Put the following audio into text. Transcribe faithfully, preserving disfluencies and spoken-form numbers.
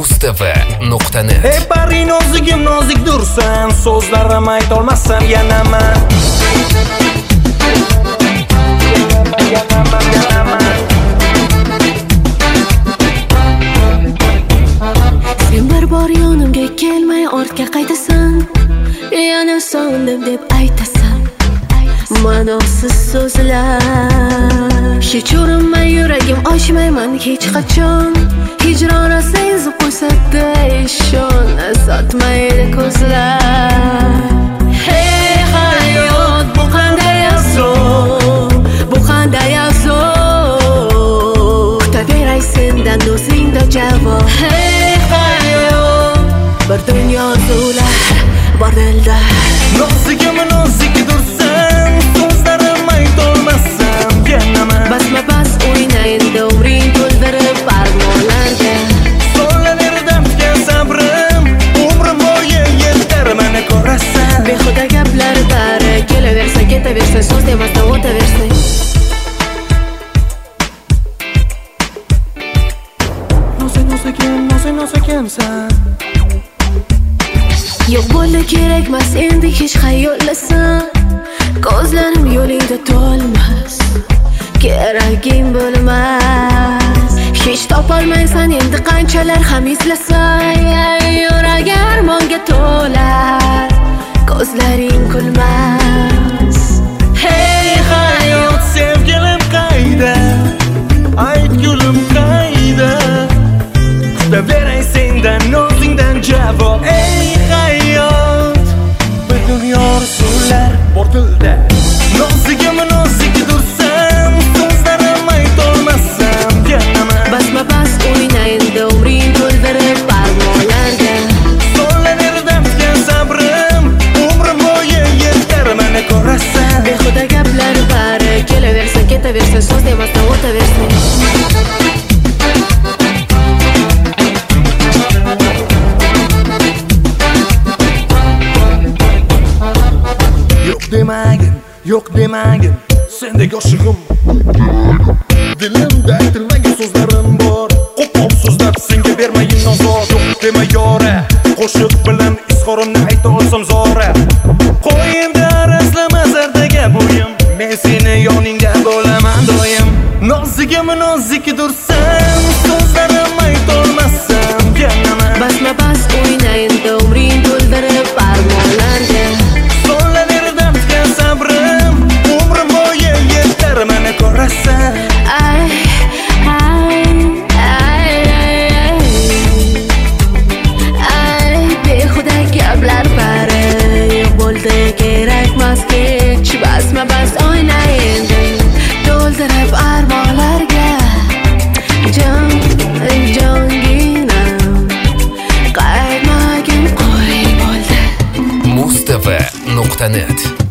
mustafa nuqta net. Ey bari nozigim nozik dursan, so'zlarim aytolmasam yanaman. Sen bir bor yonimga kelmay ortga qaytasan, yana so'ndim deb aytasan. Ma'nosiz so'zlar hech urinmay yuragim ochmayman hech qachon. Hijrona sezib qo'ysada ishon sotmaydi ko'zlar. Hey hayot, bu qanday afzal, bu qanday afzal. Kutaveray sendan o'zingda javob. Hey hayot, bir dunyo orzulari bor dilda. Nozigim nozik dursan, so'zlarim aytolmasam yanaman. Basma bas o'ynaydi umring to'ldirib armonlarga. So'laver dardga sabrim, umrim bo'yi yetar meni ko'rasan. Behuda gaplar bari kelaversa ketaversa, so'z demasdan o'taversa. Nozik nozigim, nozik nozigimsan. Yo'q bo'ldi kerakmas endi hech xayollasan. Ko'zlarim yo'lingda to'lmas, keraging bo'lmas. Hech topolmaysan endi qanchalar ham izlasang. Yurag armonga to'lar, ko'zlaring kulmas. Hey hayot, sevgilim qayda? Aytgulim qayda? Kutaveray sendan o'zingdan javob. Ey hayot, bir dunyo orzular bor dilda. Nozigim nozik dursan, so'zlarim aytolmasam yanaman. Basma bas o'ynaydi umring to'ldirib armonlarga. So'laver dardga sabrim, umrim bo'yi yetar meni ko'rasan. Behuda gaplar bari kelaversa ketaversa, so'z demasdan o'taversa. Yo'q demagin, yo'q demagin, sendek oshiqim. Dilimda aytilmagan so'zlarim bor, qo'pol so'zlab senga bermayin nazor. Yo'q dema yora, qo'shiq bilan izhorimni ayta olsam zora. Qo'y endi arazlama zardaga bo'yim, men seni yoningda bo'laman doim. Nozigim nozik dursan, so'zlarim aytolmasam yanaman. Basma bas o'ynaydi umring to'ldirib armonlarga. So'laver dardga sabrim, umrim bo'yi yetar meni ko'rasan. Ay, ay, ay, ay, ay, behuda gaplar bari yo'q bo'ldi kerakmas hech. Basma bas o'yna endi to'ldirib armonlarga. Jon, jonginam qaytmagin qo'y bo'ldi. mustafa nuqta net.